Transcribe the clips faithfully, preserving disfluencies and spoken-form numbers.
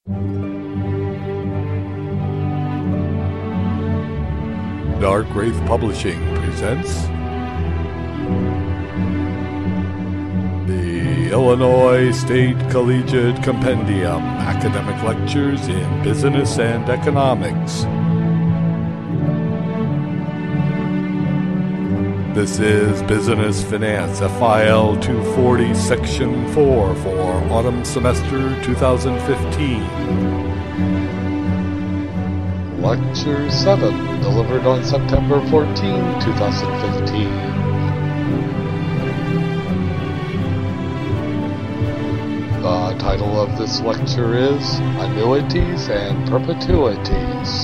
Dark Wraith Publishing presents the Illinois State Collegiate Compendium, Academic Lectures in Business and Economics. This is Business Finance, F I L two forty, Section four for Autumn Semester twenty fifteen. Lecture seven, delivered on September fourteenth, twenty fifteen. The title of this lecture is Annuities and Perpetuities.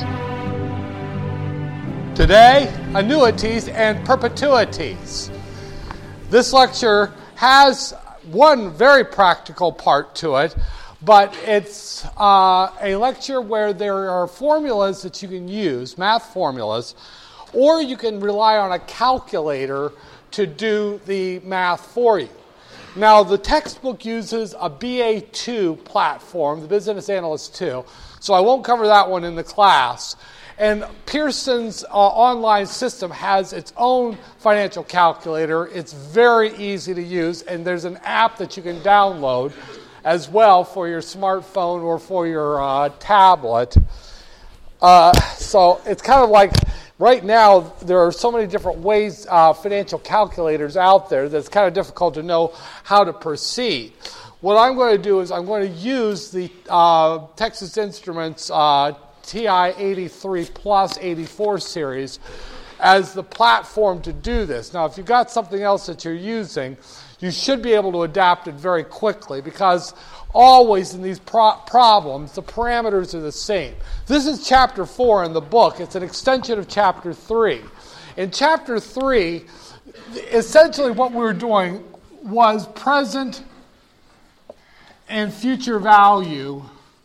Today, annuities and perpetuities. This lecture has one very practical part to it, but it's uh, a lecture where there are formulas that you can use, math formulas, or you can rely on a calculator to do the math for you. Now, the textbook uses a B A two platform, the Business Analyst two, so I won't cover that one in the class. And Pearson's uh, online system has its own financial calculator. It's very easy to use, and there's an app that you can download as well for your smartphone or for your uh, tablet. Uh, so it's kind of like, right now, there are so many different ways, uh, financial calculators out there, that it's kind of difficult to know how to proceed. What I'm going to do is I'm going to use the uh, Texas Instruments uh, T I eighty-three plus eighty-four series as the platform to do this. Now, if you've got something else that you're using, you should be able to adapt it very quickly, because always in these pro- problems, the parameters are the same. This is chapter four in the book. It's an extension of chapter three. In chapter three, essentially what we were doing was present and future value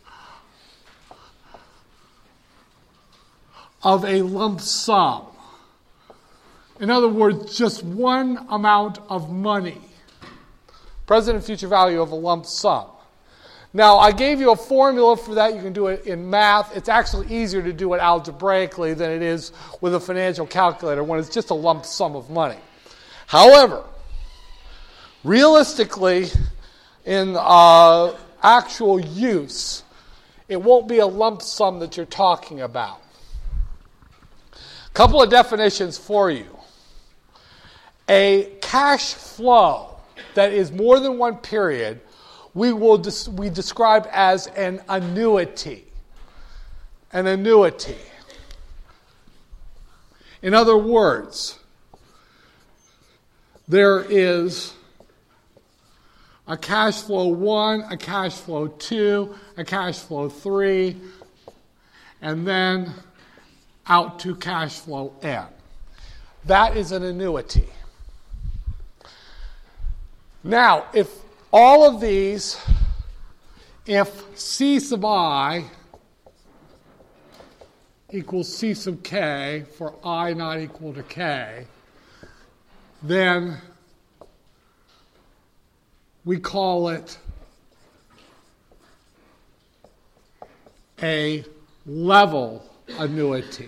of a lump sum. In other words, just one amount of money. Present and future value of a lump sum. Now, I gave you a formula for that. You can do it in math. It's actually easier to do it algebraically than it is with a financial calculator when it's just a lump sum of money. However, realistically, in uh, actual use, it won't be a lump sum that you're talking about. Couple of definitions for you. A cash flow that is more than one period, we will des- we describe as an annuity. An annuity. In other words, there is a cash flow one, a cash flow two, a cash flow three, and then out to cash flow N. That is an annuity. Now, if all of these, if C sub I equals C sub K for I not equal to K, then we call it a level annuity.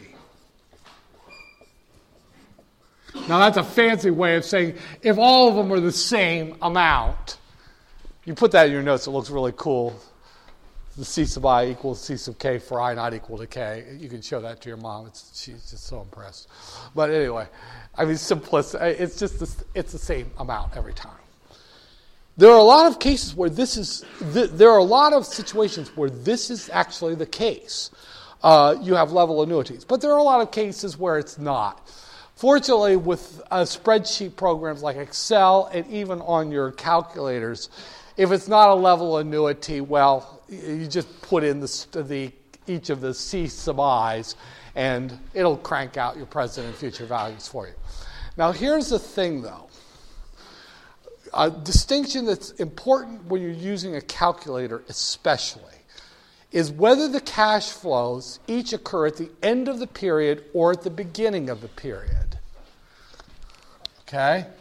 Now, that's a fancy way of saying if all of them are the same amount, you put that in your notes, it looks really cool. The C sub I equals C sub K for I not equal to K. You can show that to your mom. It's, she's just so impressed. But anyway, I mean, simplicity, it's just the, it's the same amount every time. There are a lot of cases where this is, th- there are a lot of situations where this is actually the case. Uh, you have level annuities. But there are a lot of cases where it's not. Fortunately, with uh, spreadsheet programs like Excel and even on your calculators, if it's not a level annuity, well, you just put in the, the each of the C sub I's and it'll crank out your present and future values for you. Now, here's the thing, though. A distinction that's important when you're using a calculator especially is whether the cash flows each occur at the end of the period or at the beginning of the period. Okay?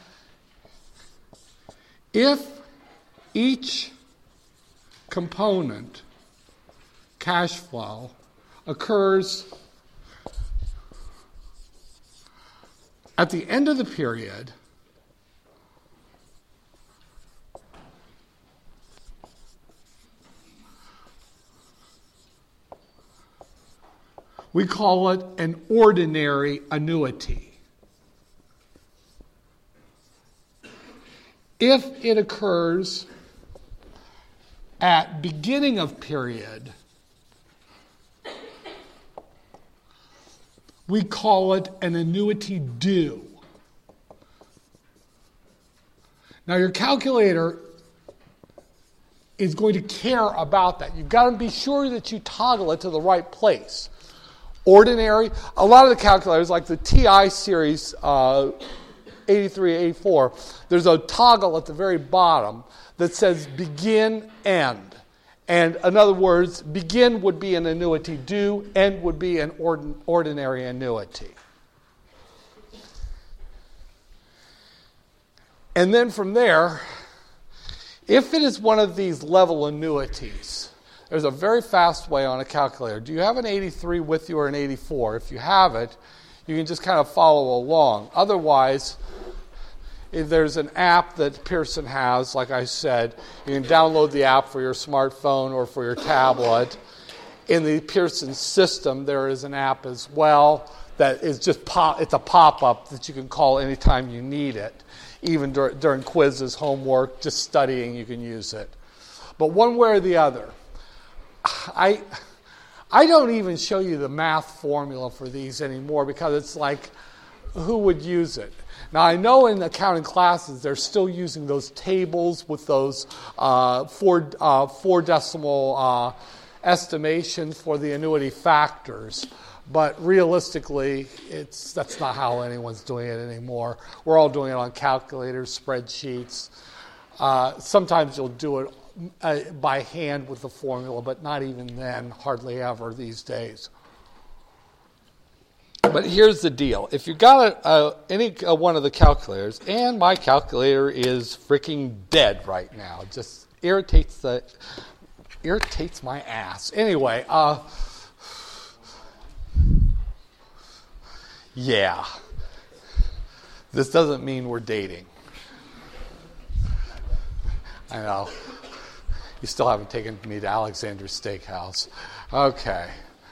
If each component cash flow occurs at the end of the period we call it an ordinary annuity. If it occurs at beginning of period, we call it an annuity due. Now your calculator is going to care about that. You've got to be sure that you toggle it to the right place. Ordinary, a lot of the calculators, like the T I series uh, eighty-three, eighty-four, there's a toggle at the very bottom that says begin, end. And in other words, begin would be an annuity due, end would be an ordin- ordinary annuity. And then from there, if it is one of these level annuities, there's a very fast way on a calculator. Do you have an eighty-three with you or an eighty-four? If you have it, you can just kind of follow along. Otherwise, if there's an app that Pearson has, like I said, you can download the app for your smartphone or for your tablet. In the Pearson system, there is an app as well that is just pop, it's a pop-up that you can call anytime you need it. Even dur- during quizzes, homework, just studying, you can use it. But one way or the other, I I don't even show you the math formula for these anymore because it's like, who would use it? Now, I know in accounting classes they're still using those tables with those uh, four, uh, four decimal uh, estimations for the annuity factors. But realistically, it's that's not how anyone's doing it anymore. We're all doing it on calculators, spreadsheets. Uh, sometimes you'll do it uh, by hand with the formula, but not even then, hardly ever these days. But here's the deal. If you've got a, a, any uh, one of the calculators, and my calculator is freaking dead right now, it just irritates the irritates my ass. Anyway, uh, yeah, this doesn't mean we're dating. I know. You still haven't taken me to Alexander's Steakhouse. Okay.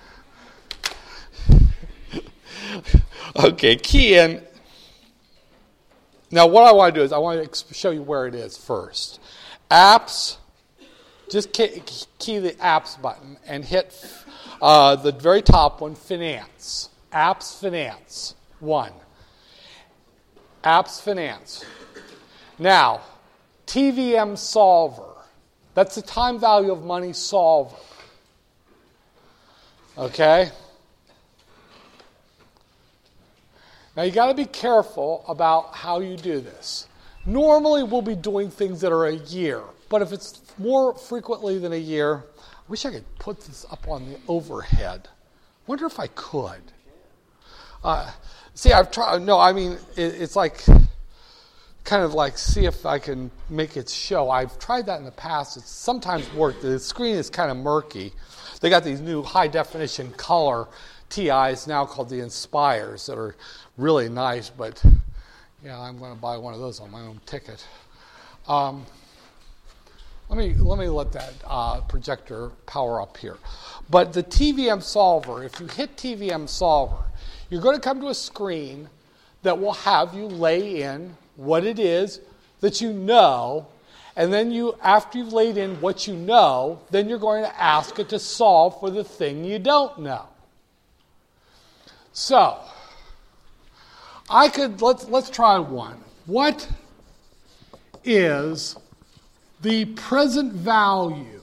Okay, key in. Now, what I want to do is I want to show you where it is first. Apps, just key, key the apps button and hit uh, the very top one, Finance. Apps Finance, one. Apps Finance. Now, T V M Solver. That's the time value of money solver. Okay? Now, you got to be careful about how you do this. Normally, we'll be doing things that are a year. But if it's more frequently than a year, I wish I could put this up on the overhead. Wonder if I could. Uh, see, I've tried. No, I mean, it, it's like kind of like see if I can make it show. I've tried that in the past. It's sometimes worked. The screen is kind of murky. They got these new high-definition color T Is now called the Inspires that are really nice, but yeah, I'm going to buy one of those on my own ticket. Um, let me let me let that uh, projector power up here. But the T V M Solver, if you hit T V M Solver, you're going to come to a screen that will have you lay in what it is that you know, and then you, after you've laid in what you know, then you're going to ask it to solve for the thing you don't know. So, I could, let's, let's try one. What is the present value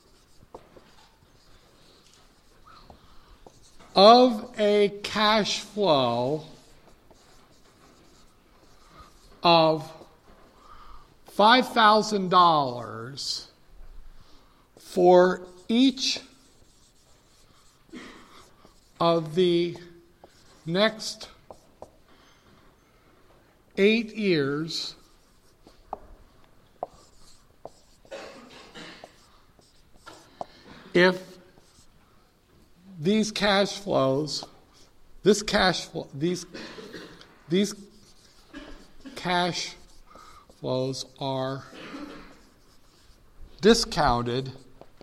of a cash flow of five thousand dollars for each of the next eight years if these cash flows, this cash flow, these these cash flows are discounted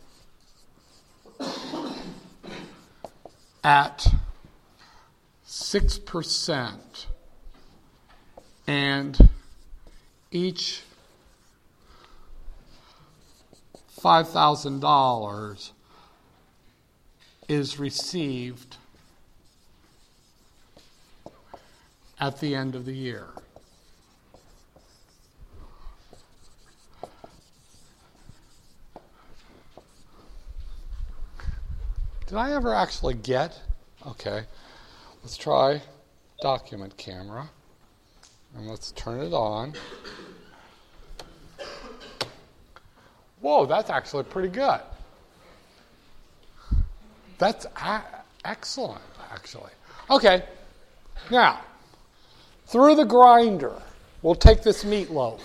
at six percent, and each five thousand dollars is received at the end of the year. Did I ever actually get? Okay, let's try document camera, and let's turn it on. Whoa, that's actually pretty good. That's a- excellent, actually. Okay, now, through the grinder, we'll take this meatloaf.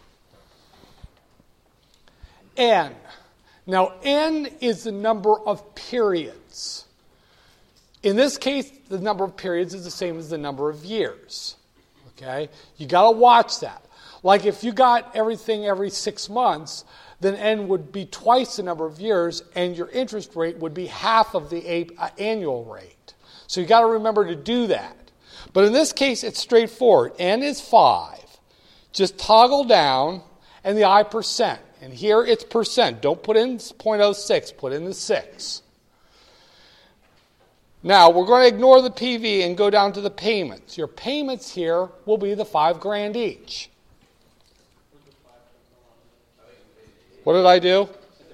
N. Now, N is the number of periods. In this case, the number of periods is the same as the number of years. Okay? You got to watch that. Like if you got everything every six months, then N would be twice the number of years, and your interest rate would be half of the a- uh, annual rate. So you got to remember to do that. But in this case, it's straightforward. N is five. Just toggle down, and the I percent. And here it's percent. Don't put in zero point zero six, put in the six. Now, we're going to ignore the P V and go down to the payments. Your payments here will be the five grand each. What did I do?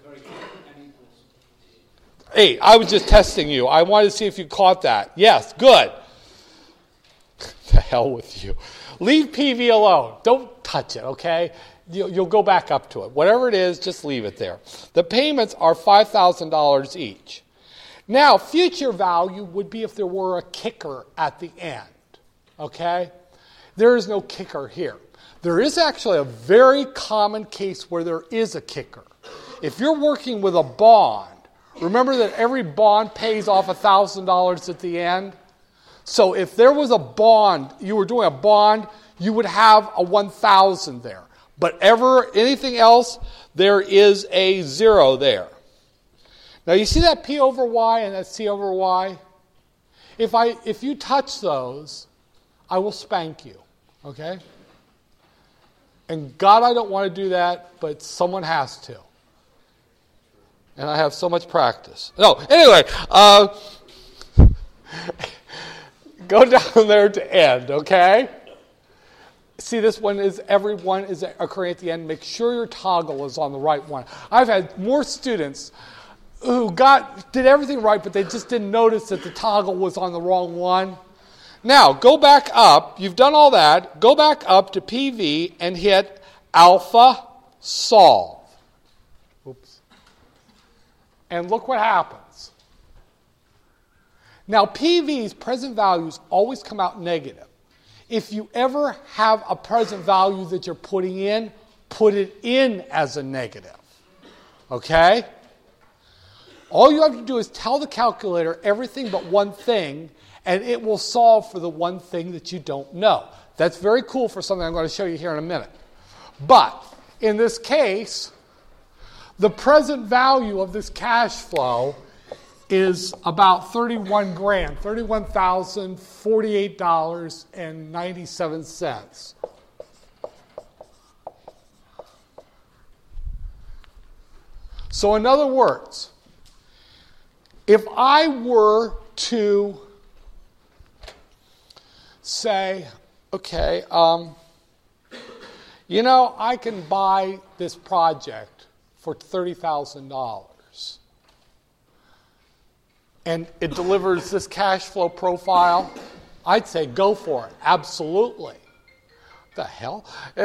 Eight. I was just testing you. I wanted to see if you caught that. Yes, good. The hell with you. Leave P V alone. Don't touch it, okay? You'll go back up to it. Whatever it is, just leave it there. The payments are five thousand dollars each. Now, future value would be if there were a kicker at the end, okay? There is no kicker here. There is actually a very common case where there is a kicker. If you're working with a bond, remember that every bond pays off one thousand dollars at the end? So if there was a bond, you were doing a bond, you would have a one thousand there. But ever anything else, there is a zero there. Now you see that P over Y and that C over Y? If I if you touch those, I will spank you. Okay? And God, I don't want to do that, but someone has to. And I have so much practice. No, anyway, uh, go down there to end, okay? See, this one is, every one is occurring at the end. Make sure your toggle is on the right one. I've had more students who got did everything right, but they just didn't notice that the toggle was on the wrong one. Now, go back up. You've done all that. Go back up to P V and hit Alpha Solve. Oops. And look what happens. Now, P V's present values always come out negative. If you ever have a present value that you're putting in, put it in as a negative. Okay? All you have to do is tell the calculator everything but one thing, and it will solve for the one thing that you don't know. That's very cool for something I'm going to show you here in a minute. But in this case, the present value of this cash flow is about thirty-one grand, thirty-one thousand forty-eight dollars and ninety-seven cents. So in other words, if I were to say, okay, um, you know, I can buy this project for thirty thousand dollars. And it delivers this cash flow profile, I'd say go for it. Absolutely. What the hell?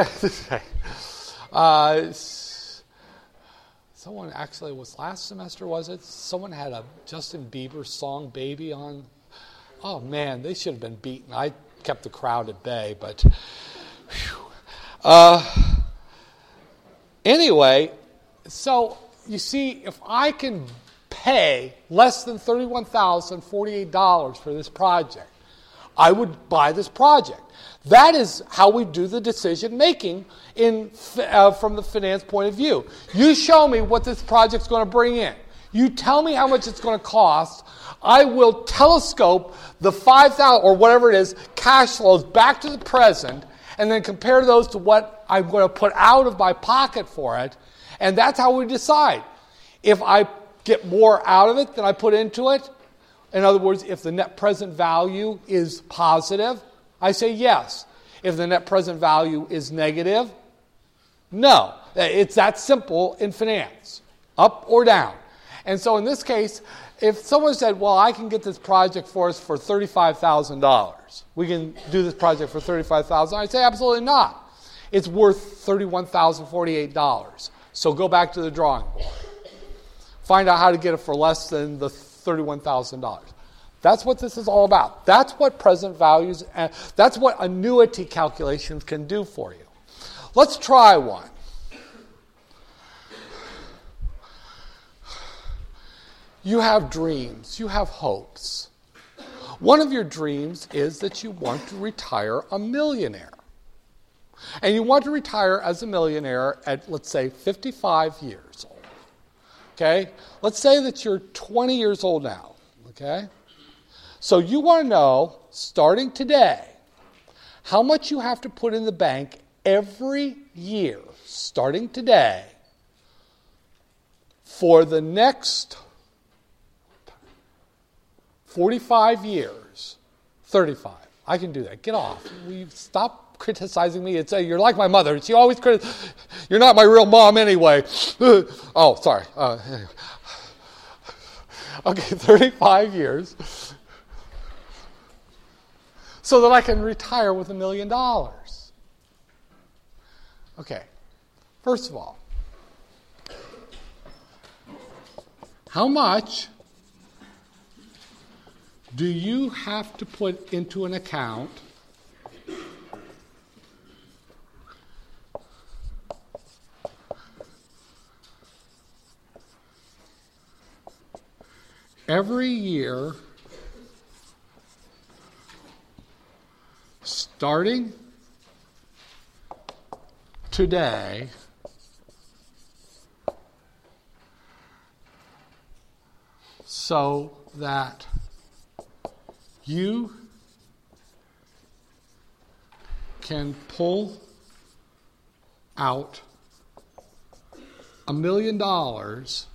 uh, someone actually was last semester, was it? Someone had a Justin Bieber song, Baby, on. Oh, man, they should have been beaten. I kept the crowd at bay, but. Whew. Uh, anyway, so you see, if I can pay less than thirty-one thousand forty-eight dollars for this project, I would buy this project. That is how we do the decision making in uh, from the finance point of view. You show me what this project's going to bring in. You tell me how much it's going to cost. I will telescope the five thousand or whatever it is cash flows back to the present, and then compare those to what I'm going to put out of my pocket for it. And that's how we decide. If I get more out of it than I put into it, in other words, if the net present value is positive, I say yes. If the net present value is negative, no. It's that simple in finance, up or down. And so in this case, if someone said, well, I can get this project for us for thirty-five thousand dollars, we can do this project for thirty-five thousand dollars, I'd say absolutely not. It's worth thirty-one thousand forty-eight dollars. So go back to the drawing board. Find out how to get it for less than the thirty-one thousand dollars. That's what this is all about. That's what present values, and that's what annuity calculations can do for you. Let's try one. You have dreams. You have hopes. One of your dreams is that you want to retire a millionaire. And you want to retire as a millionaire at, let's say, fifty-five years old. Okay? Let's say that you're twenty years old now. Okay? So you want to know, starting today, how much you have to put in the bank every year, starting today, for the next forty-five years, thirty-five. I can do that. Get off. We stop criticizing me. It's uh, you're like my mother. She always criticizes. You're not my real mom anyway. Oh, sorry. Uh, anyway. Okay, thirty-five years. So that I can retire with a million dollars. Okay. First of all, how much do you have to put into an account every year starting today so that you can pull out a million dollars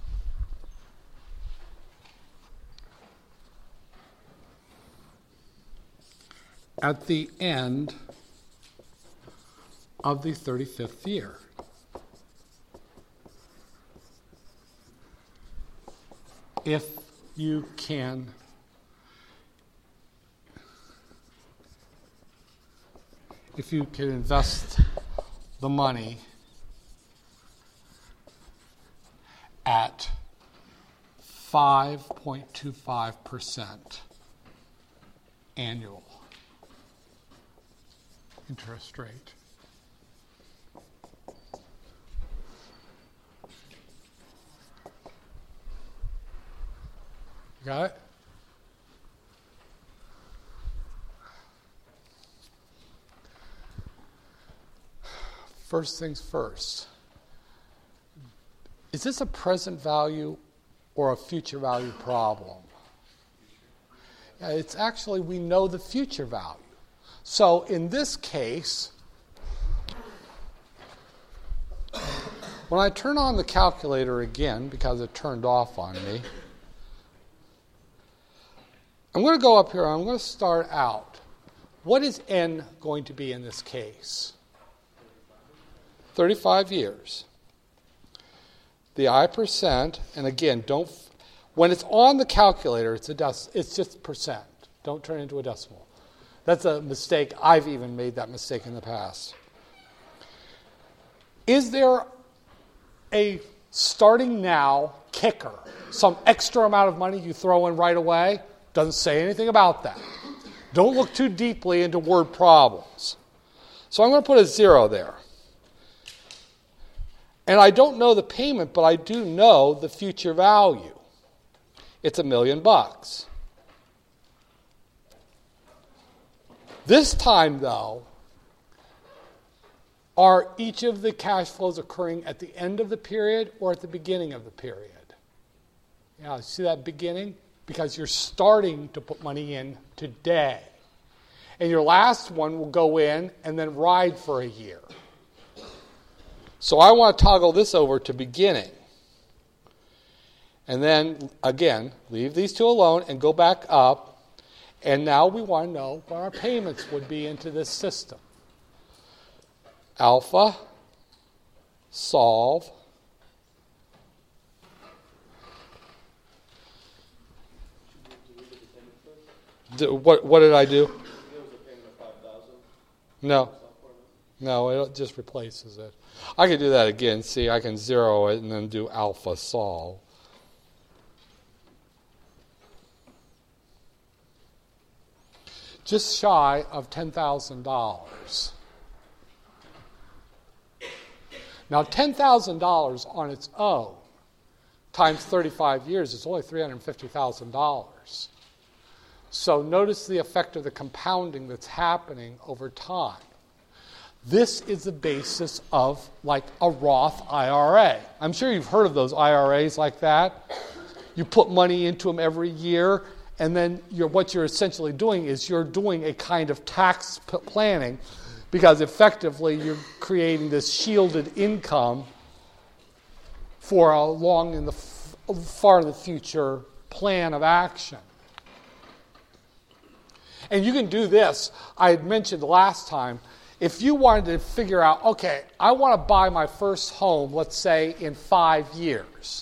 at the end of the thirty-fifth year. If you can if you can invest the money at five point two five percent annual interest rate. Got it? First things first. Is this a present value or a future value problem? Yeah, it's actually, we know the future value. So in this case, when I turn on the calculator again, because it turned off on me, I'm going to go up here and I'm going to start out. What is N going to be in this case? thirty-five years. The I percent, and again, don't, when it's on the calculator, it's a dec- it's just percent. Don't turn it into a decimal. That's a mistake. I've even made that mistake in the past. Is there a starting now kicker? Some extra amount of money you throw in right away? Doesn't say anything about that. Don't look too deeply into word problems. So I'm going to put a zero there. And I don't know the payment, but I do know the future value. it's a million bucks. This time, though, are each of the cash flows occurring at the end of the period or at the beginning of the period? Yeah, see that beginning? Because you're starting to put money in today. And your last one will go in and then ride for a year. So I want to toggle this over to beginning. And then, again, leave these two alone and go back up. And now we want to know what our payments would be into this system. Alpha, solve. What, what did I do? No. No, it just replaces it. I could do that again. See, I can zero it and then do alpha solve. Just shy of ten thousand dollars. Now, ten thousand dollars on its own times thirty-five years is only three hundred fifty thousand dollars. So notice the effect of the compounding that's happening over time. This is the basis of like a Roth I R A. I'm sure you've heard of those I R As like that. You put money into them every year, and then you're, what you're essentially doing is you're doing a kind of tax p- planning, because effectively you're creating this shielded income for a long in the f- far in the future plan of action. And you can do this. I had mentioned last time, if you wanted to figure out, okay, I want to buy my first home, let's say, in five years.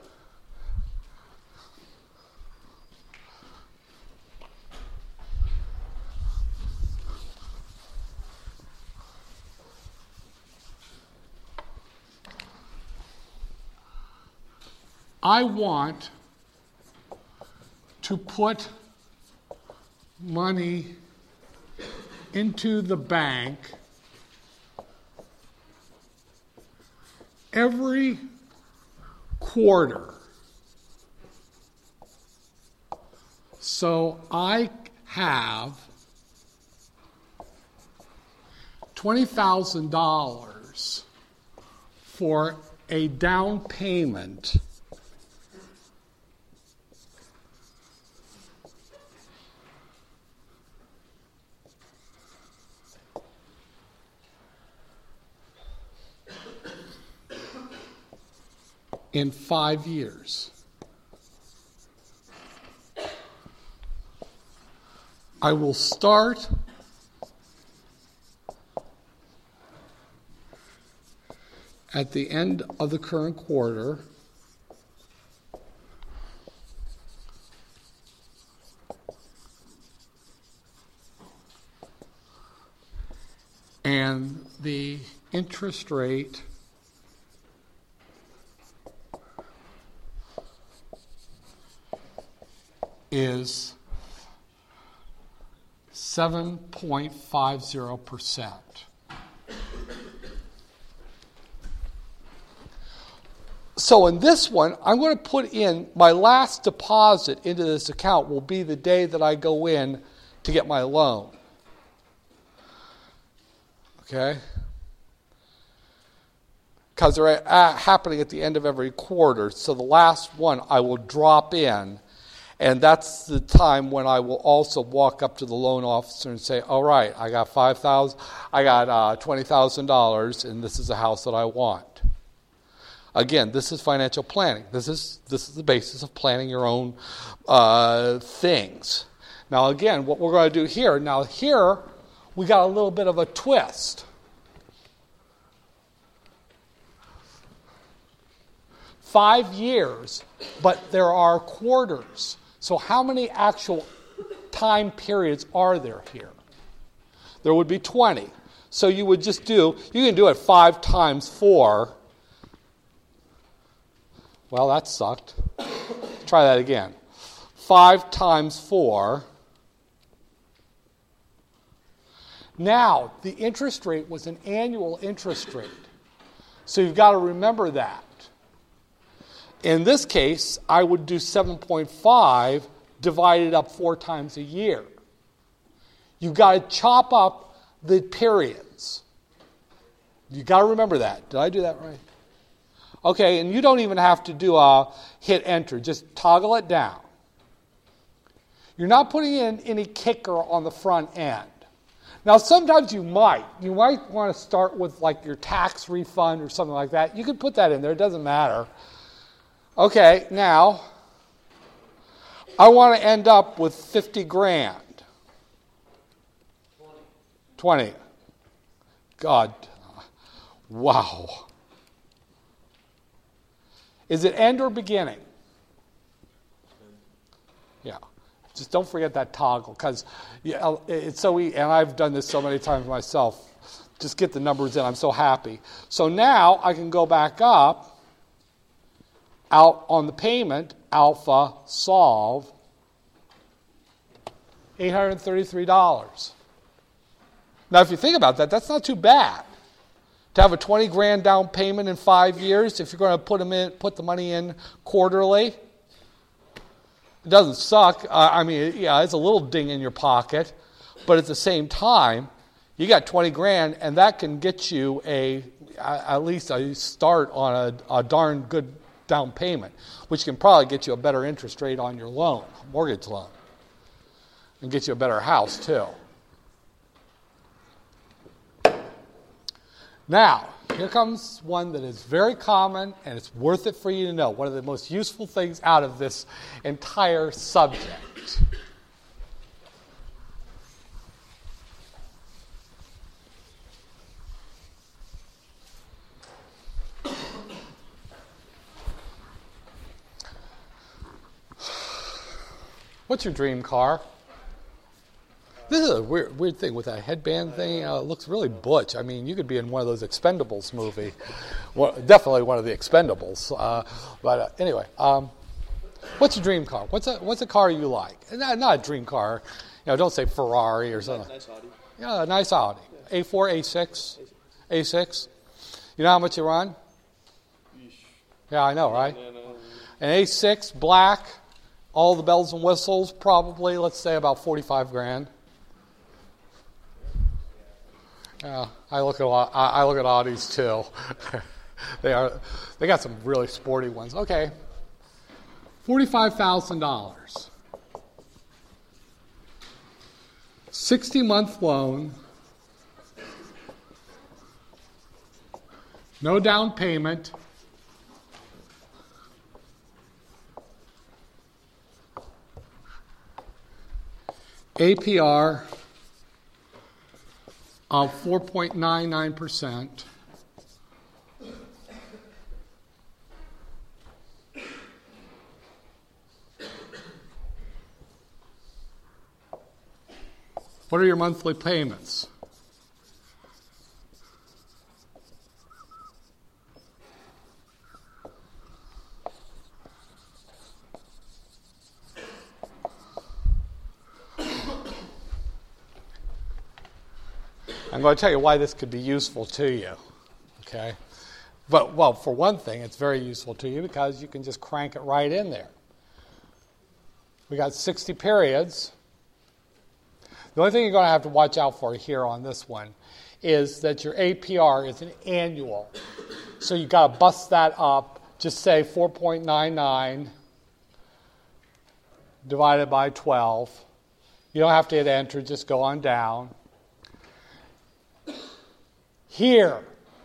I want to put money into the bank every quarter. So I have twenty thousand dollars for a down payment in five years. I will start at the end of the current quarter and the interest rate is seven point five zero percent. So in this one, I'm going to put in my last deposit into this account will be the day that I go in to get my loan. Okay? Because they're happening at the end of every quarter. So the last one I will drop in. And that's the time when I will also walk up to the loan officer and say, all right, I got five thousand dollars, I got uh, twenty thousand dollars, and this is the house that I want. Again, this is financial planning. This is this is the basis of planning your own uh, things. Now, again, what we're going to do here, now here we got a little bit of a twist. Five years, but there are quarters. So how many actual time periods are there here? There would be twenty. So you would just do, you can do it five times four. Well, that sucked. Try that again. Five times four. Now, the interest rate was an annual interest rate. So you've got to remember that. In this case, I would do seven point five divided up four times a year. You've got to chop up the periods. You've got to remember that. Did I do that right? Okay, and you don't even have to do a hit enter. Just toggle it down. You're not putting in any kicker on the front end. Now, sometimes you might. You might want to start with like your tax refund or something like that. You can put that in there. It doesn't matter. Okay, now, I want to end up with fifty grand. twenty. God. Wow. Is it end or beginning? Yeah. Just don't forget that toggle, because yeah, it's so easy, and I've done this so many times myself. Just get the numbers in. I'm so happy. So now I can go back up, out on the payment, alpha, solve, eight hundred thirty-three dollars. Now, if you think about that, that's not too bad. To have a twenty grand down payment in five years, if you're going to put them in, put the money in quarterly, it doesn't suck. Uh, I mean, yeah, it's a little ding in your pocket, but at the same time, you got twenty grand, and that can get you a at least a start on a, a darn good down payment, which can probably get you a better interest rate on your loan, mortgage loan, and get you a better house too. Now, here comes one that is very common, and it's worth it for you to know. One of the most useful things out of this entire subject. What's your dream car? This is a weird, weird thing with that headband thing. Uh, it looks really butch. I mean, you could be in one of those Expendables movie. Well, definitely one of the Expendables. Uh, but uh, anyway, um, what's your dream car? What's a what's a car you like? Not, not a dream car. You know, don't say Ferrari or something. Nice Audi. Yeah, a nice Audi. A four, A six, A six. You know how much you run? Yeah, I know, right? An A six, black, all the bells and whistles, probably, let's say about forty-five grand. Yeah, I look at I look at Audis too. they are they got some really sporty ones. Okay, forty-five thousand dollars, sixty month loan, no down payment. A P R of four point nine nine percent. What are your monthly payments? I'm going to tell you why this could be useful to you, okay? But, well, for one thing, it's very useful to you because you can just crank it right in there. We got sixty periods. The only thing you're going to have to watch out for here on this one is that your A P R is an annual. So you've got to bust that up. Just say four point nine nine divided by twelve. You don't have to hit enter, just go on down. Here,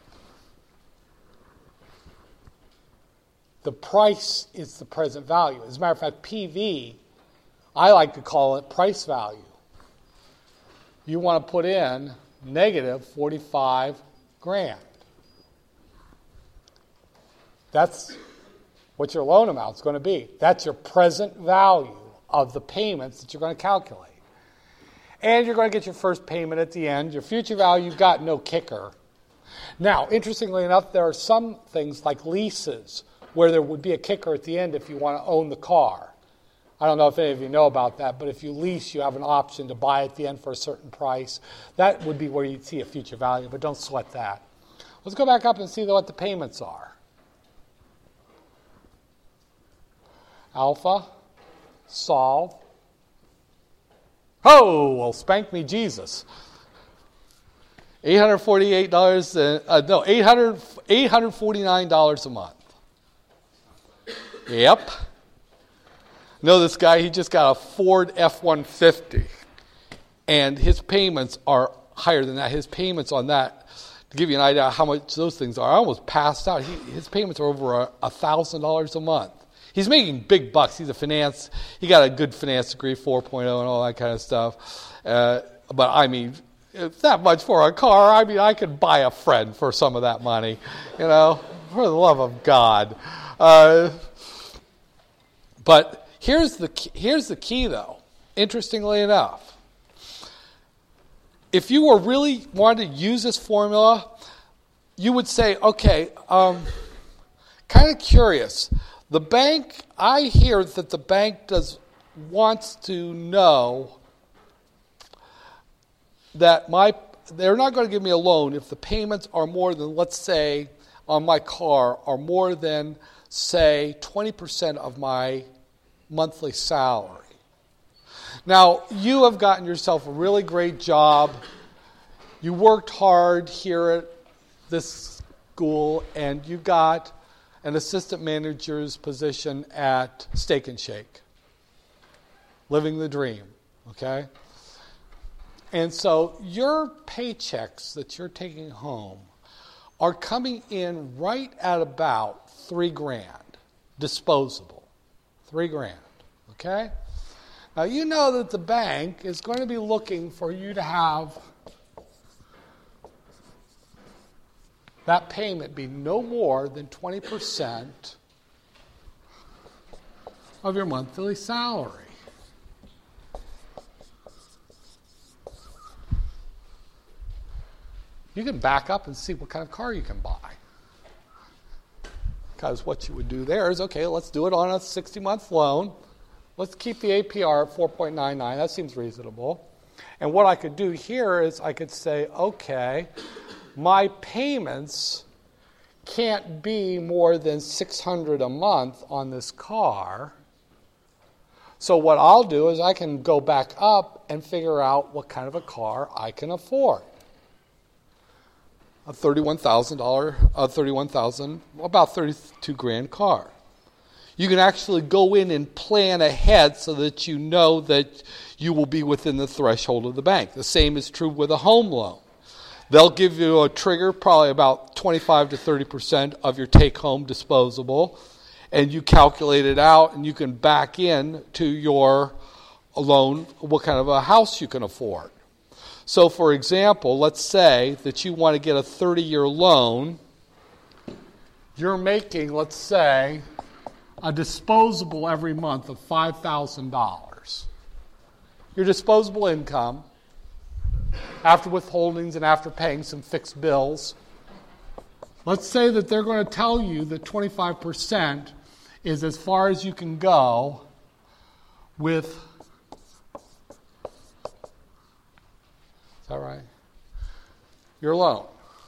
the price is the present value. As a matter of fact, P V, I like to call it price value. You want to put in negative forty-five grand. That's what your loan amount is going to be. That's your present value of the payments that you're going to calculate. And you're going to get your first payment at the end. Your future value, you've got no kicker. Now, interestingly enough, there are some things like leases where there would be a kicker at the end if you want to own the car. I don't know if any of you know about that, but if you lease, you have an option to buy at the end for a certain price. That would be where you'd see a future value, but don't sweat that. Let's go back up and see what the payments are. Alpha, solve. Oh, well, spank me, Jesus. eight hundred forty-eight dollars, uh, no, eight hundred, eight hundred forty-nine dollars a month. Yep. Know this guy, he just got a Ford F one fifty, and his payments are higher than that. His payments on that, to give you an idea how much those things are, I almost passed out. He, his payments are over a thousand dollars a month. He's making big bucks. He's a finance, he got a good finance degree, four point oh and all that kind of stuff. Uh, but I mean, it's that much for a car. I mean, I could buy a friend for some of that money, you know, for the love of God. Uh, but here's the key, here's the key, though. Interestingly enough, if you were really wanting to use this formula, you would say, okay, um, kind of curious. The bank, I hear that the bank does wants to know that my they're not going to give me a loan if the payments are more than, let's say, on my car are more than, say, twenty percent of my monthly salary. Now, you have gotten yourself a really great job. You worked hard here at this school, and you got an assistant manager's position at Steak and Shake. Living the dream, okay? And so your paychecks that you're taking home are coming in right at about three grand, disposable, three grand, okay? Now you know that the bank is going to be looking for you to have that payment be no more than twenty percent of your monthly salary. You can back up and see what kind of car you can buy. Because what you would do there is, okay, let's do it on a sixty-month loan. Let's keep the A P R at four point nine nine. That seems reasonable. And what I could do here is I could say, okay, my payments can't be more than six hundred dollars a month on this car. So what I'll do is I can go back up and figure out what kind of a car I can afford. A thirty-one thousand dollars, a thirty-one thousand dollars, about thirty-two grand car. You can actually go in and plan ahead so that you know that you will be within the threshold of the bank. The same is true with a home loan. They'll give you a trigger, probably about twenty-five to thirty percent of your take-home disposable, and you calculate it out, and you can back in to your loan what kind of a house you can afford. So, for example, let's say that you want to get a thirty-year loan. You're making, let's say, a disposable every month of five thousand dollars. Your disposable income, after withholdings and after paying some fixed bills, let's say that they're going to tell you that twenty-five percent is as far as you can go with, is that right? Your loan.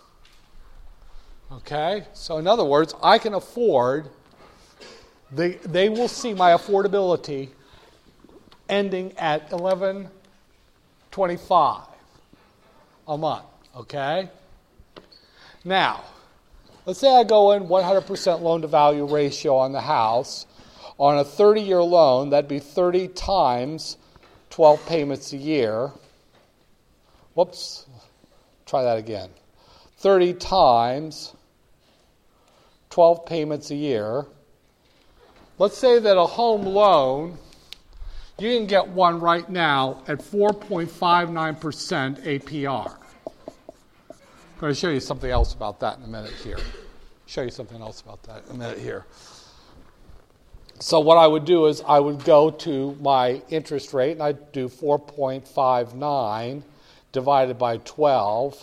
Okay? So in other words, I can afford, they, they will see my affordability ending at eleven twenty-five a month, okay? Now, let's say I go in one hundred percent loan-to-value ratio on the house. On a thirty-year loan, that'd be thirty times twelve payments a year. Whoops, try that again. thirty times twelve payments a year. Let's say that a home loan, you can get one right now at four point five nine percent A P R. I'm going to show you something else about that in a minute here. Show you something else about that in a minute here. So what I would do is I would go to my interest rate, and I'd do four point five nine divided by twelve.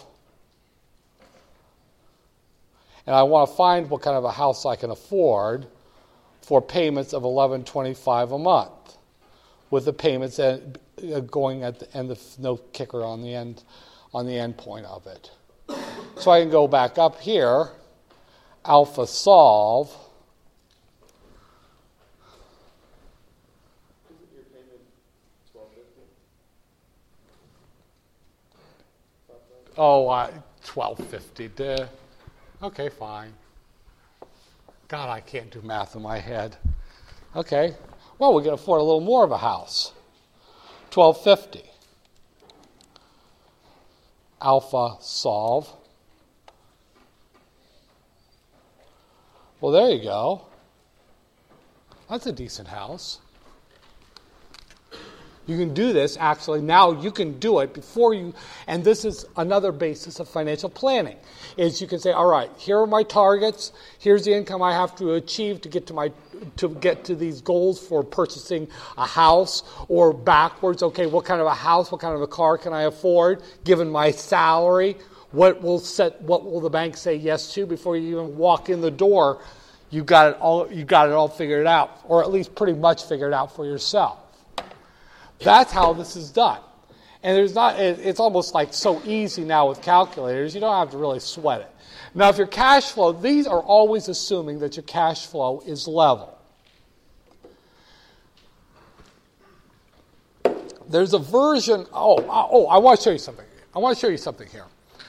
And I want to find what kind of a house I can afford for payments of eleven twenty-five a month, with the payments going at the end, the no kicker on the end, on the end point of it. So I can go back up here, alpha solve, Oh, uh, twelve fifty. Duh. Okay, fine. God, I can't do math in my head. Okay. Well, we can afford a little more of a house. twelve fifty. Alpha solve. Well, there you go. That's a decent house. You can do this, actually. Now you can do it before you, and this is another basis of financial planning, is you can say, all right, here are my targets. Here's the income I have to achieve to get to my to get to these goals for purchasing a house, or backwards, okay, what kind of a house, what kind of a car can I afford given my salary? What will set what will the bank say yes to before you even walk in the door? You got it all you got it all figured out, or at least pretty much figured out for yourself. That's how this is done. And there's not it's almost like so easy now with calculators, you don't have to really sweat it. Now, if your cash flow, these are always assuming that your cash flow is level. There's a version, oh, oh, I want to show you something. I want to show you something here.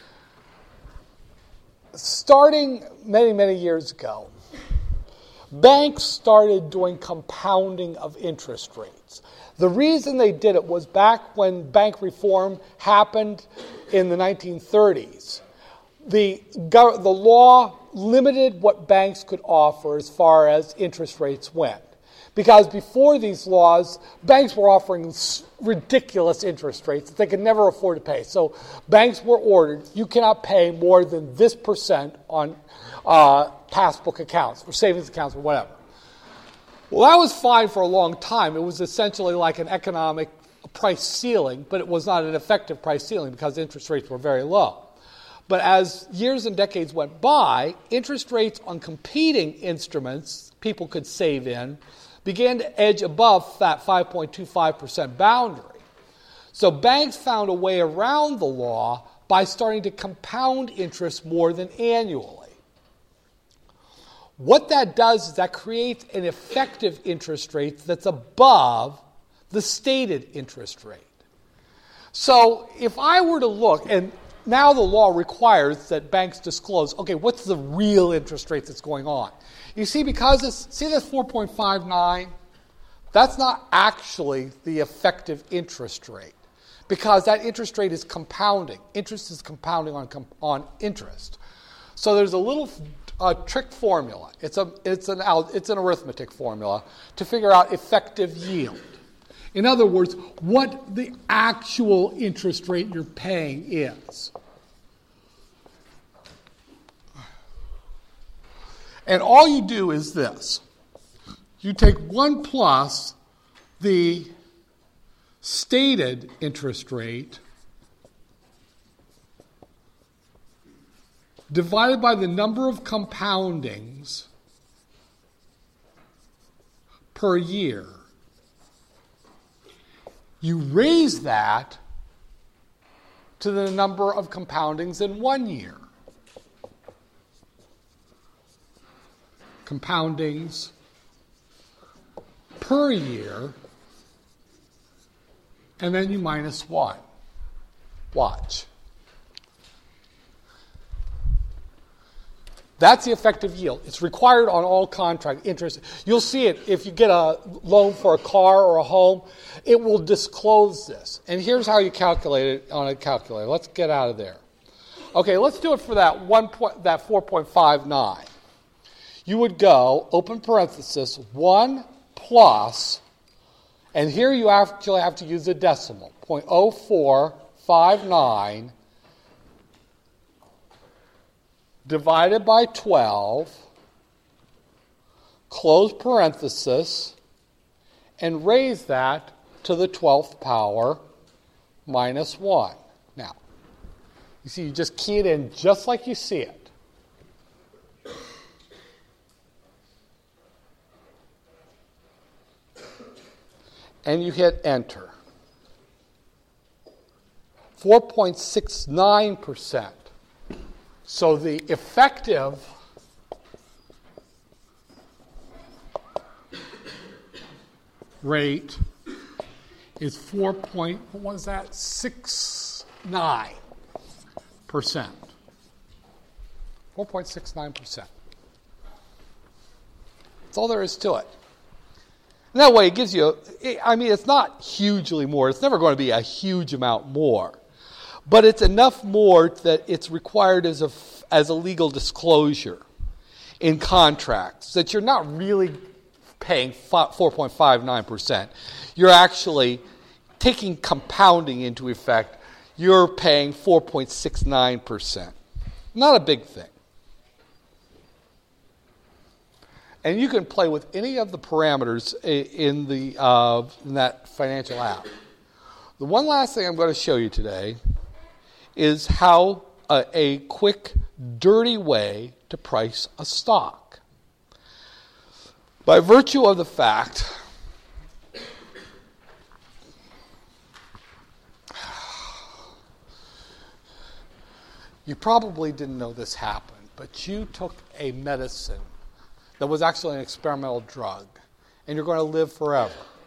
Starting many, many years ago, banks started doing compounding of interest rates. The reason they did it was back when bank reform happened in the nineteen thirties. The, the law limited what banks could offer as far as interest rates went. Because before these laws, banks were offering ridiculous interest rates that they could never afford to pay. So banks were ordered, you cannot pay more than this percent on uh, passbook accounts or savings accounts or whatever. Well, that was fine for a long time. It was essentially like an economic price ceiling, but it was not an effective price ceiling because interest rates were very low. But as years and decades went by, interest rates on competing instruments people could save in began to edge above that five point two five percent boundary. So banks found a way around the law by starting to compound interest more than annually. What that does is that creates an effective interest rate that's above the stated interest rate. So if I were to look, and now the law requires that banks disclose, okay, what's the real interest rate that's going on? You see, because this, see this four point five nine? That's not actually the effective interest rate because that interest rate is compounding. Interest is compounding on, on interest. So there's a little uh, trick formula. It's, a, it's, an, it's an arithmetic formula to figure out effective yield. In other words, what the actual interest rate you're paying is. And all you do is this. You take one plus the stated interest rate divided by the number of compoundings per year. You raise that to the number of compoundings in one year. Compoundings per year, and then you minus one. Watch. That's the effective yield. It's required on all contract interest. You'll see it if you get a loan for a car or a home. It will disclose this. And here's how you calculate it on a calculator. Let's get out of there. Okay, let's do it for that one point, that four point five nine. You would go, open parenthesis, one plus, and here you actually have to use a decimal, zero point zero four five nine divided by twelve, close parenthesis, and raise that to the twelfth power minus one. Now, you see, you just key it in just like you see it. And you hit enter. four point six nine percent. So the effective rate is four point, what was that, six nine percent. four point six nine percent. That's all there is to it. And that way it gives you, I mean, it's not hugely more. It's never going to be a huge amount more. But it's enough more that it's required as a, as a legal disclosure in contracts, that you're not really paying four point five nine percent. You're actually taking compounding into effect. You're paying four point six nine percent. Not a big thing. And you can play with any of the parameters in, the, uh, in that financial app. The one last thing I'm going to show you today is how a, a quick, dirty way to price a stock. By virtue of the fact you probably didn't know this happened, but you took a medicine that was actually an experimental drug, and you're going to live forever.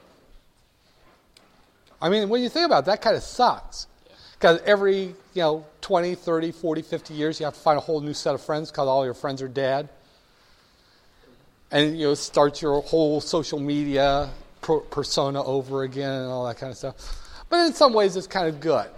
I mean, when you think about it, that kind of sucks. Because every, you know, twenty, thirty, forty, fifty years, you have to find a whole new set of friends because all your friends are dead. And, you know, start your whole social media per- persona over again and all that kind of stuff. But in some ways, it's kind of good.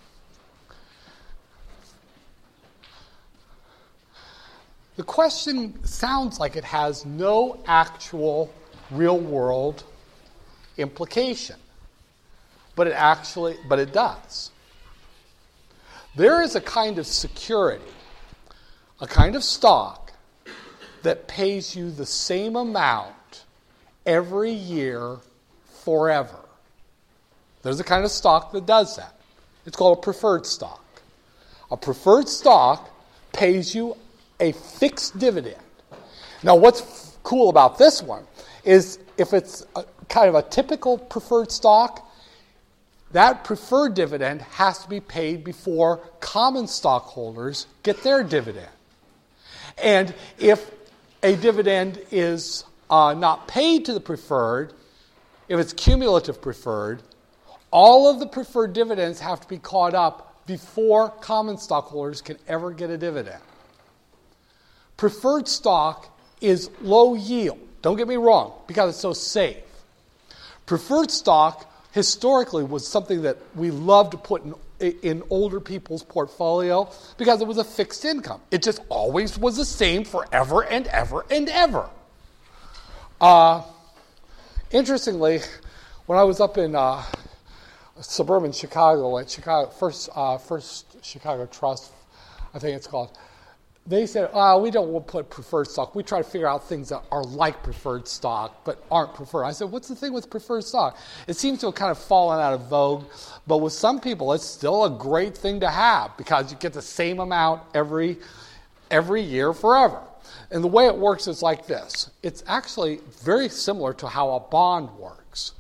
The question sounds like it has no actual real-world implication. But it actually, but it does. There is a kind of security, a kind of stock that pays you the same amount every year forever. There's a kind of stock that does that. It's called a preferred stock. A preferred stock pays you a fixed dividend. Now, what's f- cool about this one is if it's a, kind of a typical preferred stock, that preferred dividend has to be paid before common stockholders get their dividend. And if a dividend is uh, not paid to the preferred, if it's cumulative preferred, all of the preferred dividends have to be caught up before common stockholders can ever get a dividend. Preferred stock is low yield. Don't get me wrong, because it's so safe. Preferred stock historically was something that we loved to put in, in older people's portfolio because it was a fixed income. It just always was the same forever and ever and ever. Uh, interestingly, when I was up in uh, suburban Chicago at Chicago First uh, First Chicago Trust, I think it's called, they said, oh, we don't put preferred stock. We try to figure out things that are like preferred stock but aren't preferred. I said, what's the thing with preferred stock? It seems to have kind of fallen out of vogue, but with some people, it's still a great thing to have because you get the same amount every, every year forever. And the way it works is like this. It's actually very similar to how a bond works.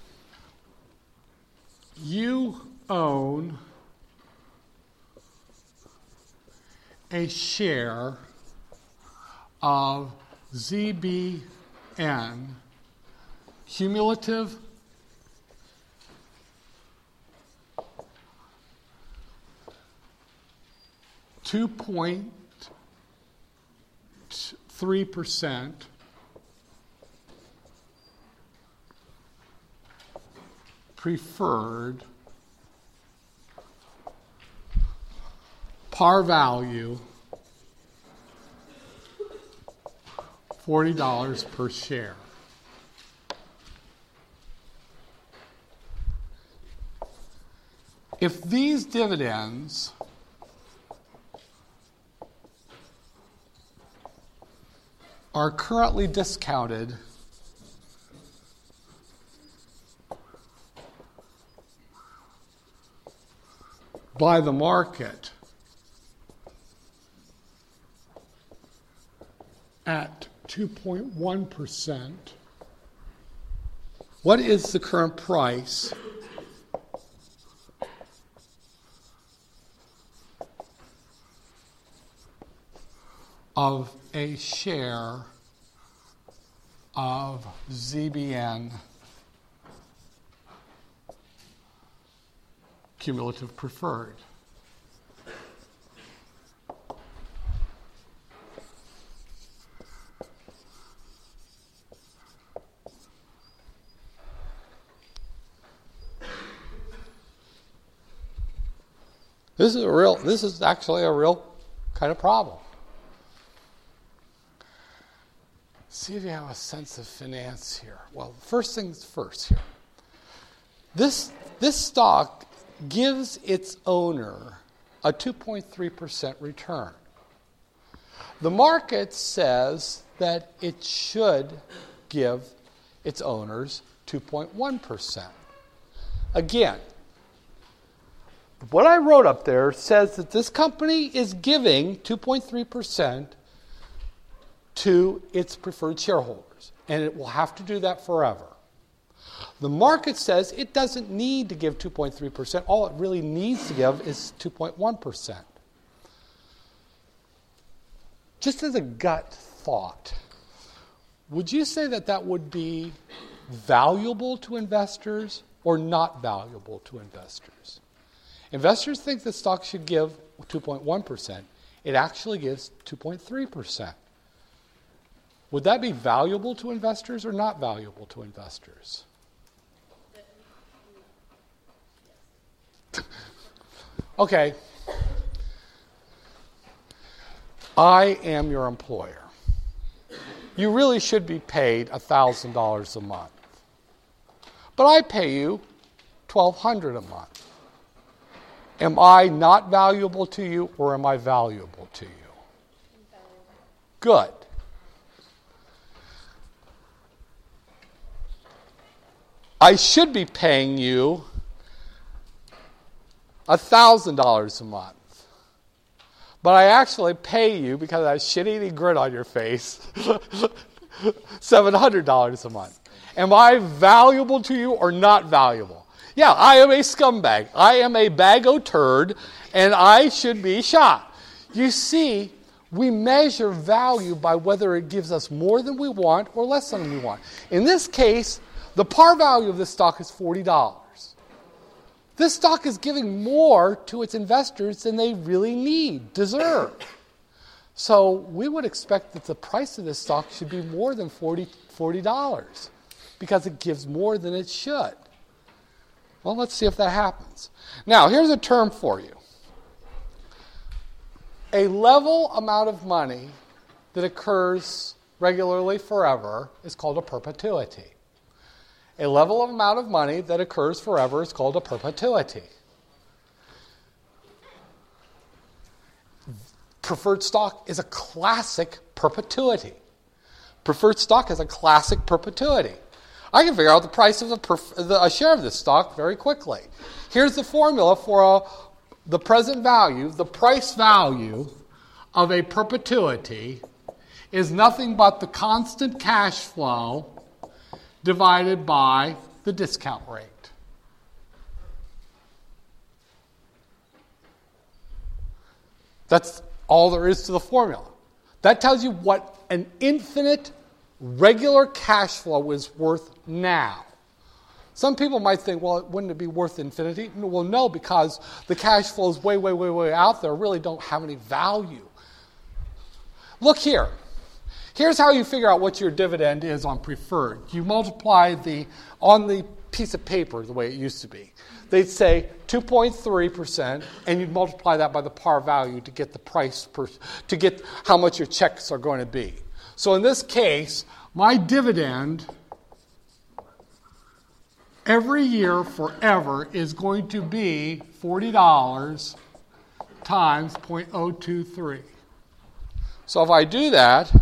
You own a share of Z B N, cumulative two point three percent preferred par value forty dollars per share. If these dividends are currently discounted by the market at two point one percent, what is the current price of a share of Z B N cumulative preferred. This is a real, this is actually a real kind of problem. See if you have a sense of finance here. Well, first things first here. This, this stock gives its owner a two point three percent return. The market says that it should give its owners two point one percent. Again, what I wrote up there says that this company is giving two point three percent to its preferred shareholders, and it will have to do that forever. The market says it doesn't need to give two point three percent. All it really needs to give is two point one percent. Just as a gut thought, would you say that that would be valuable to investors or not valuable to investors? Investors think the stock should give two point one percent. It actually gives two point three percent. Would that be valuable to investors or not valuable to investors? Okay. I am your employer. You really should be paid one thousand dollars a month. But I pay you twelve hundred dollars a month. Am I not valuable to you or am I valuable to you? Good. I should be paying you one thousand dollars a month. But I actually pay you, because of that shit-eating grin on your face, seven hundred dollars a month. Am I valuable to you or not valuable? Yeah, I am a scumbag. I am a bag o' turd, and I should be shot. You see, we measure value by whether it gives us more than we want or less than we want. In this case, the par value of this stock is forty dollars. This stock is giving more to its investors than they really need, deserve. So we would expect that the price of this stock should be more than forty dollars because it gives more than it should. Well, let's see if that happens. Now, here's a term for you. A level amount of money that occurs regularly forever is called a perpetuity. A level of amount of money that occurs forever is called a perpetuity. Preferred stock is a classic perpetuity. Preferred stock is a classic perpetuity. I can figure out the price of the perf- the, a share of this stock very quickly. Here's the formula for a, the present value. The price value of a perpetuity is nothing but the constant cash flow divided by the discount rate. That's all there is to the formula. That tells you what an infinite regular cash flow is worth now. Some people might think, well, wouldn't it be worth infinity? Well, no, because the cash flows way, way, way, way out there really don't have any value. Look here. Here's how you figure out what your dividend is on preferred. You multiply the, on the piece of paper the way it used to be. They'd say two point three percent, and you'd multiply that by the par value to get the price, per, to get how much your checks are going to be. So in this case, my dividend every year forever is going to be forty dollars times zero point zero two three. So if I do that,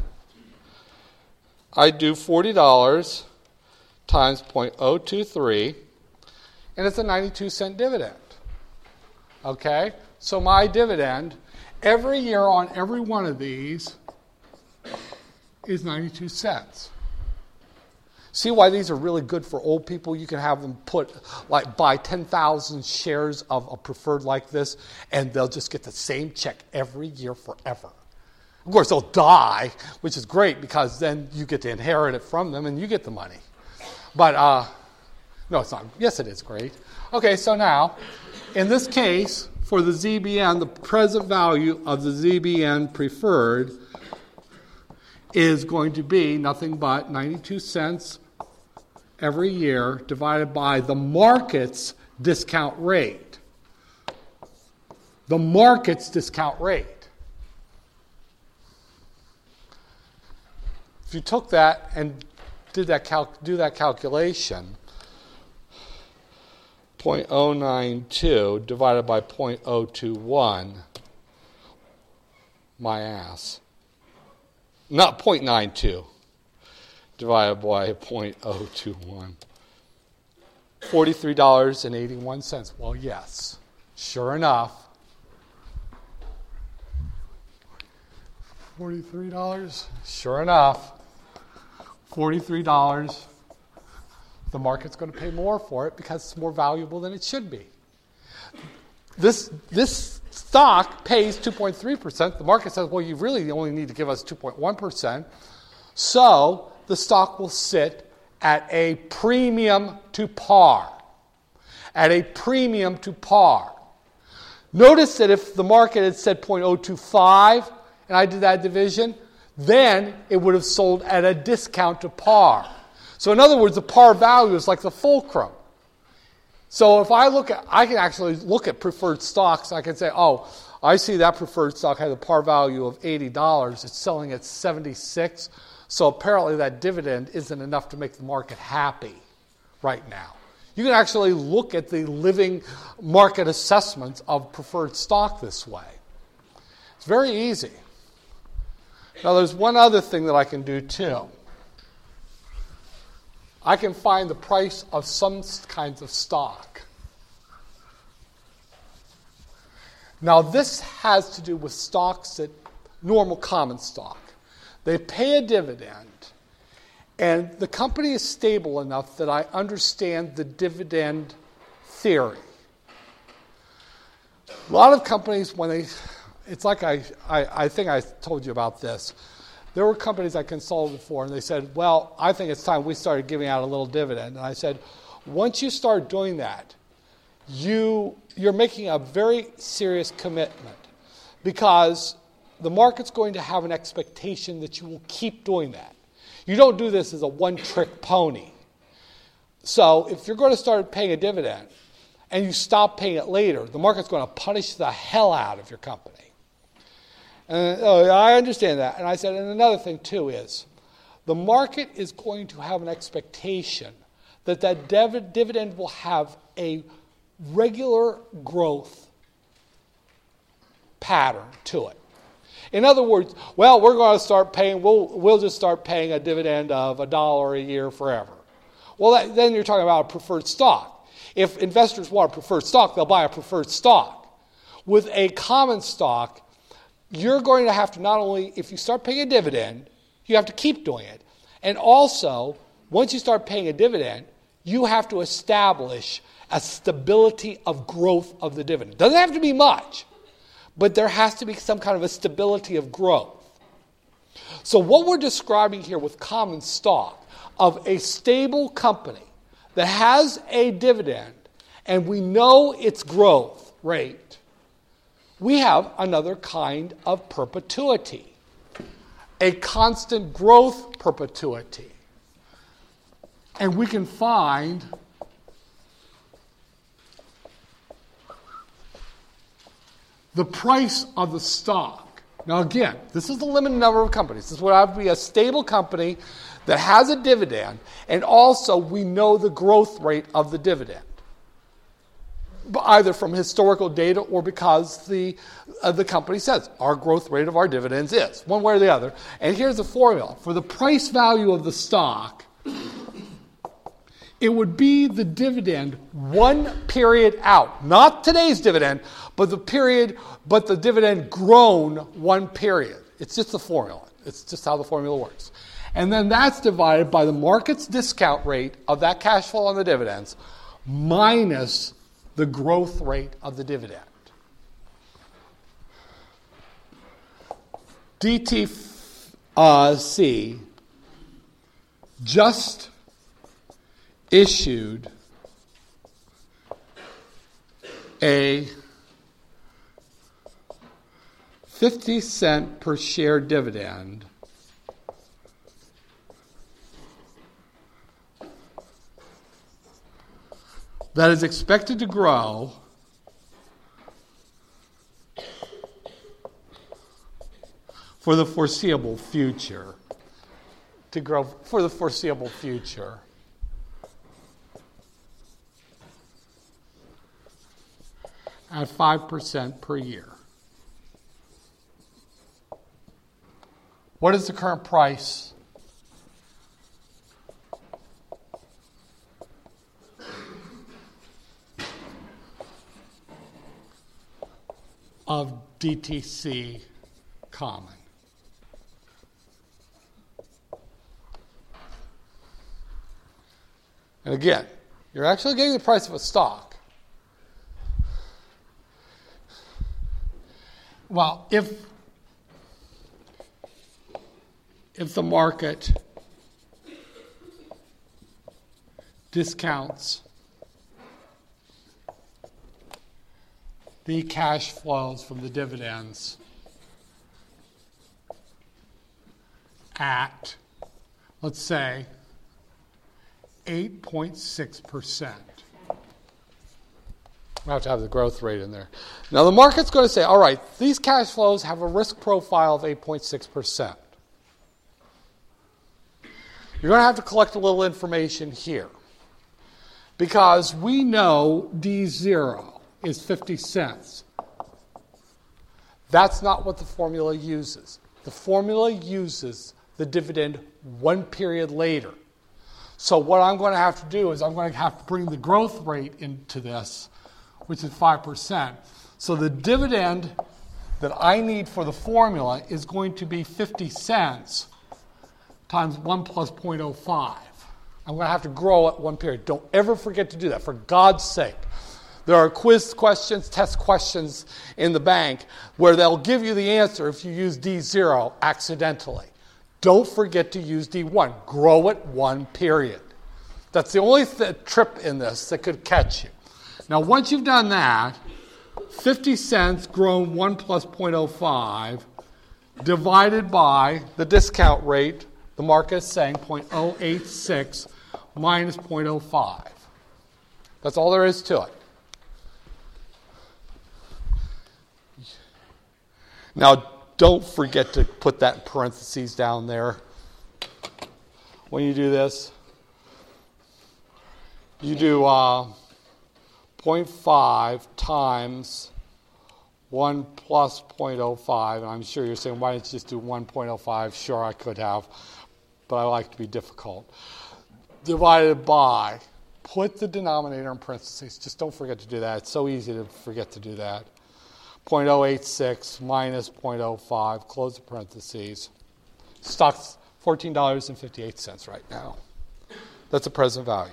I do forty dollars times zero point zero two three, and it's a ninety-two cent dividend. Okay? So my dividend every year on every one of these is ninety-two cents. See why these are really good for old people? You can have them put, like, buy ten thousand shares of a preferred like this, and they'll just get the same check every year forever. Of course, they'll die, which is great because then you get to inherit it from them and you get the money. But, uh, no, it's not. Yes, it is great. Okay, so now, in this case, for the Z B N, the present value of the Z B N preferred is going to be nothing but ninety-two cents every year divided by the market's discount rate. The market's discount rate. If you took that and did that cal- do that calculation, zero point zero nine two divided by zero point zero two one, my ass. Not zero point nine two divided by zero point zero two one. forty-three dollars and eighty-one cents. Well, yes, sure enough. forty-three dollars, sure enough. forty-three dollars. The market's going to pay more for it because it's more valuable than it should be. This, this stock pays two point three percent. The market says, well, you really only need to give us two point one percent. So the stock will sit at a premium to par. At a premium to par. Notice that if the market had said zero point zero two five and I did that division, then it would have sold at a discount to par. So in other words, the par value is like the fulcrum. So if I look at, I can actually look at preferred stocks. I can say, oh, I see that preferred stock has a par value of eighty dollars. It's selling at seventy-six. So apparently that dividend isn't enough to make the market happy right now. You can actually look at the living market assessments of preferred stock this way. It's very easy. Now there's one other thing that I can do too. I can find the price of some kinds of stock. Now this has to do with stocks that normal common stock. They pay a dividend, and the company is stable enough that I understand the dividend theory. A lot of companies, when they, it's like I, I, I think I told you about this. There were companies I consulted for, and they said, well, I think it's time we started giving out a little dividend. And I said, once you start doing that, you, you're making a very serious commitment because the market's going to have an expectation that you will keep doing that. You don't do this as a one-trick pony. So if you're going to start paying a dividend and you stop paying it later, the market's going to punish the hell out of your company. And oh, I understand that. And I said, and another thing too is, the market is going to have an expectation that that div- dividend will have a regular growth pattern to it. In other words, well, we're going to start paying, we'll, we'll just start paying a dividend of a dollar a year forever. Well, that, then you're talking about a preferred stock. If investors want a preferred stock, they'll buy a preferred stock. With a common stock, you're going to have to not only, if you start paying a dividend, you have to keep doing it. And also, once you start paying a dividend, you have to establish a stability of growth of the dividend. Doesn't have to be much, but there has to be some kind of a stability of growth. So what we're describing here with common stock of a stable company that has a dividend and we know its growth rate, we have another kind of perpetuity, a constant growth perpetuity. And we can find the price of the stock. Now again, this is the limited number of companies. This is what I would be a stable company that has a dividend, and also we know the growth rate of the dividend, either from historical data or because the uh, the company says our growth rate of our dividends is, one way or the other. And here's the formula. For the price value of the stock, it would be the dividend one period out. Not today's dividend, but the period, but the dividend grown one period. It's just the formula. It's just how the formula works. And then that's divided by the market's discount rate of that cash flow on the dividends minus the growth rate of the dividend. D T C uh, just issued a fifty cent per share dividend that is expected to grow for the foreseeable future. To grow for the foreseeable future. At five percent per year. What is the current price? Of D T C common. And again, you're actually getting the price of a stock. Well, if if the market discounts the cash flows from the dividends at, let's say, eight point six percent. I have to have the growth rate in there. Now the market's going to say, all right, these cash flows have a risk profile of eight point six percent. You're going to have to collect a little information here. Because we know D zero is fifty cents. That's not what the formula uses. The formula uses the dividend one period later. So what I'm going to have to do is I'm going to have to bring the growth rate into this, which is five percent. So the dividend that I need for the formula is going to be fifty cents times one plus zero point zero five. I'm going to have to grow at one period. Don't ever forget to do that, for God's sake. There are quiz questions, test questions in the bank where they'll give you the answer if you use D zero accidentally. Don't forget to use D one. Grow at one period. That's the only th- trip in this that could catch you. Now, once you've done that, fifty cents grown one plus zero point zero five divided by the discount rate, the market is saying zero point zero eight six minus zero point zero five. That's all there is to it. Now, don't forget to put that in parentheses down there. When you do this, you do uh, zero point five times one plus zero point zero five. And I'm sure you're saying, why didn't you just do one point zero five? Sure, I could have, but I like to be difficult. Divided by, put the denominator in parentheses. Just don't forget to do that. It's so easy to forget to do that. zero point zero eight six minus zero point zero five, close the parentheses. Stock's fourteen dollars and fifty-eight cents right now. That's the present value.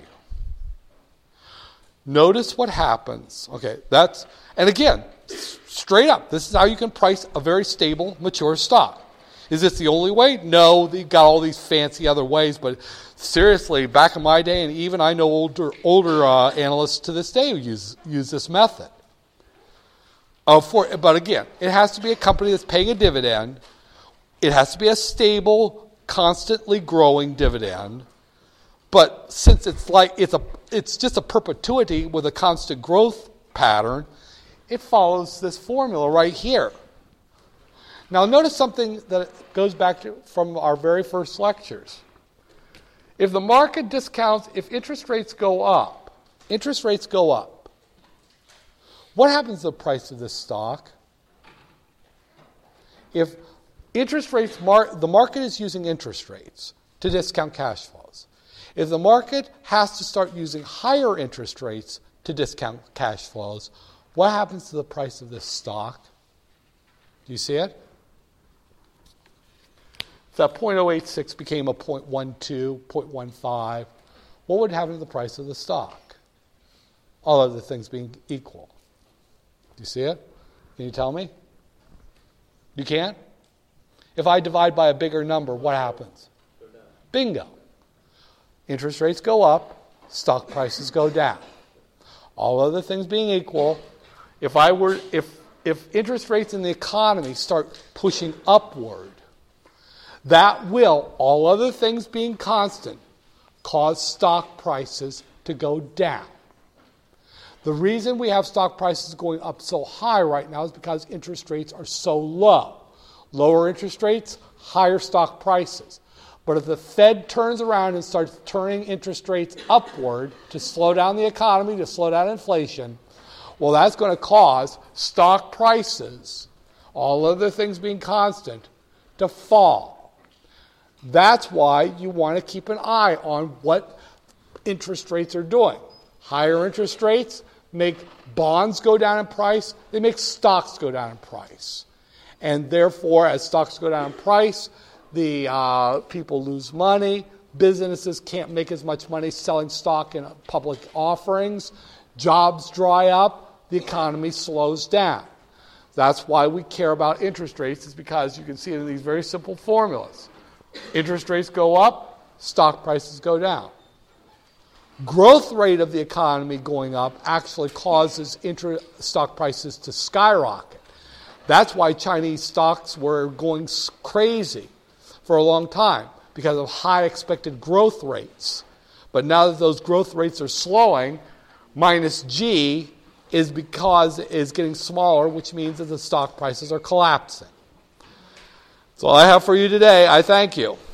Notice what happens. Okay, that's, and again, straight up, this is how you can price a very stable, mature stock. Is this the only way? No, you've got all these fancy other ways, but seriously, back in my day, and even I know older older uh, analysts to this day who use, use this method. Uh, for, but again, it has to be a company that's paying a dividend. It has to be a stable, constantly growing dividend. But since it's like it's a it's just a perpetuity with a constant growth pattern, it follows this formula right here. Now notice something that goes back to from our very first lectures. If the market discounts, if interest rates go up, interest rates go up. What happens to the price of this stock? If interest rates, mar- the market is using interest rates to discount cash flows. If the market has to start using higher interest rates to discount cash flows, what happens to the price of this stock? Do you see it? If that zero point zero eight six became a zero point one two, zero point one five, what would happen to the price of the stock? All other things being equal. Do you see it? Can you tell me? You can't? If I divide by a bigger number, what happens? Bingo. Interest rates go up, stock prices go down. All other things being equal, If I were, if if interest rates in the economy start pushing upward, that will, all other things being constant, cause stock prices to go down. The reason we have stock prices going up so high right now is because interest rates are so low. Lower interest rates, higher stock prices. But if the Fed turns around and starts turning interest rates upward to slow down the economy, to slow down inflation, well, that's going to cause stock prices, all other things being constant, to fall. That's why you want to keep an eye on what interest rates are doing. Higher interest rates make bonds go down in price. They make stocks go down in price. And therefore, as stocks go down in price, the uh, people lose money. Businesses can't make as much money selling stock in public offerings. Jobs dry up. The economy slows down. That's why we care about interest rates, is because you can see it in these very simple formulas. Interest rates go up, stock prices go down. Growth rate of the economy going up actually causes inter- stock prices to skyrocket. That's why Chinese stocks were going crazy for a long time, because of high expected growth rates. But now that those growth rates are slowing, minus G is because it is getting smaller, which means that the stock prices are collapsing. That's all I have for you today. I thank you.